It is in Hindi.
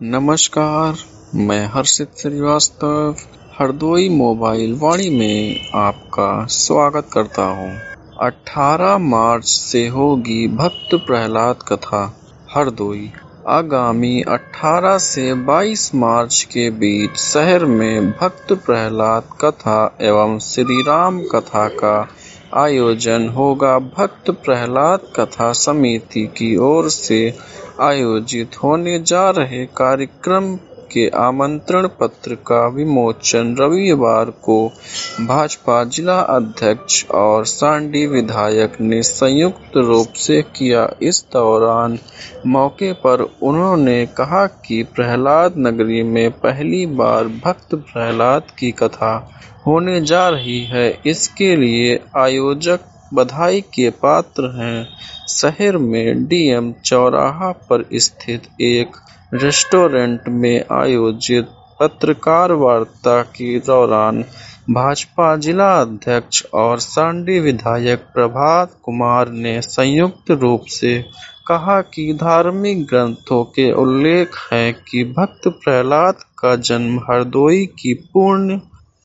नमस्कार, मैं हर्षित श्रीवास्तव हरदोई मोबाइल वाणी में आपका स्वागत करता हूँ। 18 मार्च से होगी भक्त प्रहलाद कथा हरदोई। आगामी 18 से 22 मार्च के बीच शहर में भक्त प्रहलाद कथा एवं श्री राम कथा का आयोजन होगा। भक्त प्रहलाद कथा समिति की ओर से आयोजित होने जा रहे कार्यक्रम के आमंत्रण पत्र का विमोचन रविवार को भाजपा जिला अध्यक्ष और सांडी विधायक ने संयुक्त रूप से किया। इस दौरान मौके पर उन्होंने कहा कि प्रहलाद नगरी में पहली बार भक्त प्रहलाद की कथा होने जा रही है। इसके लिए आयोजक बधाई के पात्र हैं। शहर में डीएम चौराहा पर स्थित एक रेस्टोरेंट में आयोजित पत्रकार वार्ता के दौरान भाजपा जिला अध्यक्ष और सांडी विधायक प्रभात कुमार ने संयुक्त रूप से कहा कि धार्मिक ग्रंथों के उल्लेख है कि भक्त प्रहलाद का जन्म हरदोई की पुण्य